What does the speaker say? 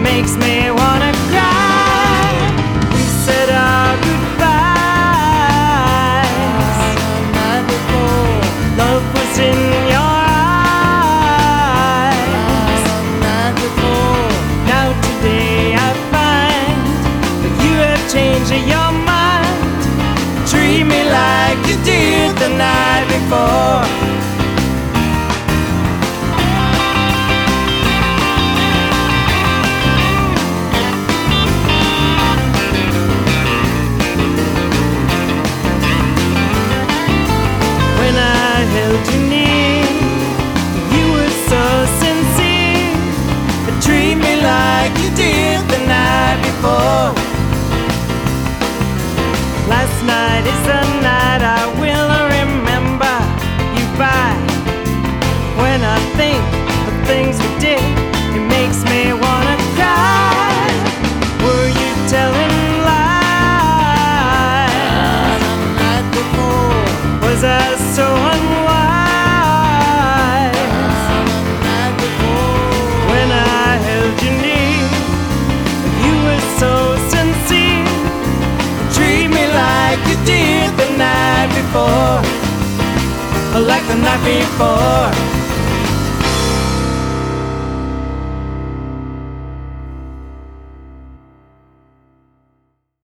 makes me wanna cry. We said our goodbyes the night before. Love was in your eyes the night before. Now today I find that you have changed your mind. Treat me like you did the night before. When I held you near, you were so sincere. But treat me like you did the night before. Last night is the night I will remember you by. When I think of things we did, it makes me wanna cry. Were you telling lies the night before? Was I so unwise the night before? When I held you near, you were so sincere. Treat me like you did the night before, like the night before.